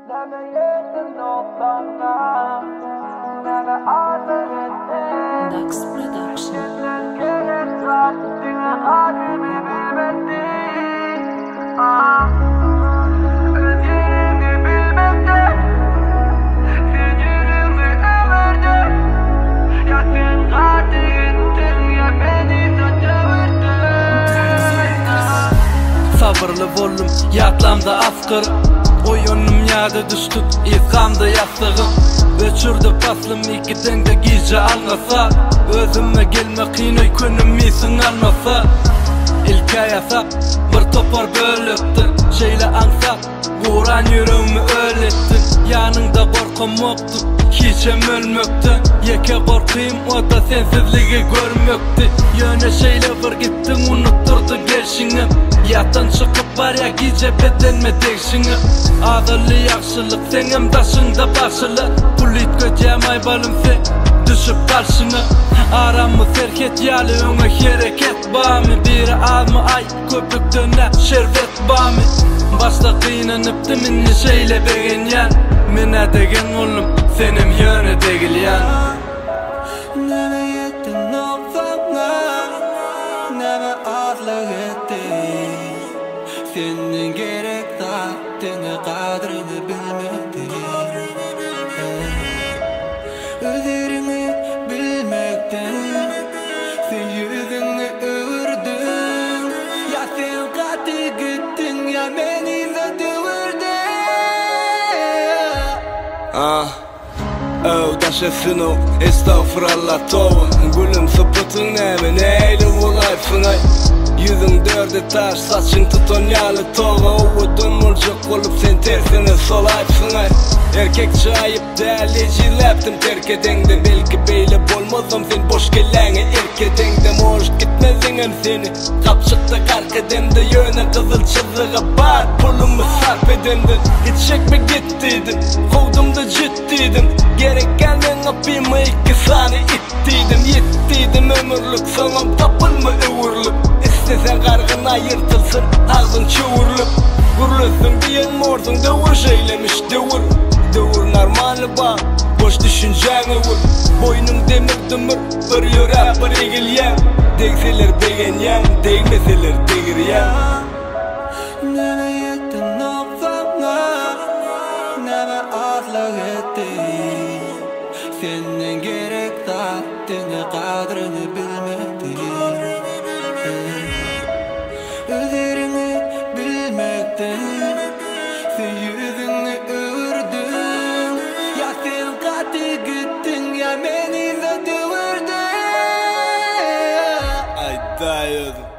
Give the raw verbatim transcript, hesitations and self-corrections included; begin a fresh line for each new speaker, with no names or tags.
Dax Production.
Sabırlı bollum, yatlamda askır. Oyunum yada düştük, izgamda yastığım. Öçürdü paslım ikiden de giyce almasa. Özüme gelme kıynoy könüm misin almasa. İlk ayasa bir topar bölüktün. Şeyle ansa, vuran yüreğimi öğlettin. Yanında korkum yoktu, hiçem ölmöktü. Yeke korkuyum, o da sensizliği görmöktü. Yöne şeyle bir gittin, unutturdu gelşini. Yatan çıkıp var ya gece bedenme değişini. Ağırlı yakşılık senem taşında başılı. Kulit göcemay balım sen düşüp karşına. Aramı terk et yalı öne hareket bağımı. Biri alma ay köpük döne şerbet bağımı. Başta kıynanıp minni şeyle begen yan. Mine degen oğlum senem yöne degil yan.
Neme yettin o bana, neme ağırlık ettin. Senin gerek zaten kadrini bilmektin. Öderini bilmekten sen yüzünü ördün. Ya sen katı gittin ya beni de dövürdün.
Ah, oh, taşasın o, estağfurullah tova. Gülüm sıpıtın neme, neyle olaysın ay. Yüzün dörde taş, saçın tuton yalı tova. Ova dönmolcuk olup sen tersine solaysın ay. Erkekçi ayıp değerli jileptim terk edende. Belki beyle bolmazım sen boş gelene erk edende. Hoş gitmezin seni kapçıkta kark edende. Yöne kızıl çizığı bar pulumu sarp edende. Gidecek mi gittiydim, kovdum da ciddiydim. Gerekenden apayımı iki saniye ittiydim. Yittiydim ömürlük sanam tapılma ıvırlık. İstesen kargına yırtılsın ağzın çuvrulup. Gurlusun diyen mordun dövür şeylemiş dövür. Dövür normali bak, boş düşünceni vur. Boynun demir dümür, bir yöre bir egil yem. Degseler degen yem, degmeseler degir yem.
Neme yettin o bana, neme ağırlık ettin. Senin gerek zaten kadrini bilmektin. Öderini bilmekten sen yüzünü ördün. Ya sen katı gittin ya beni de dövürdün.
Ay dayıdım.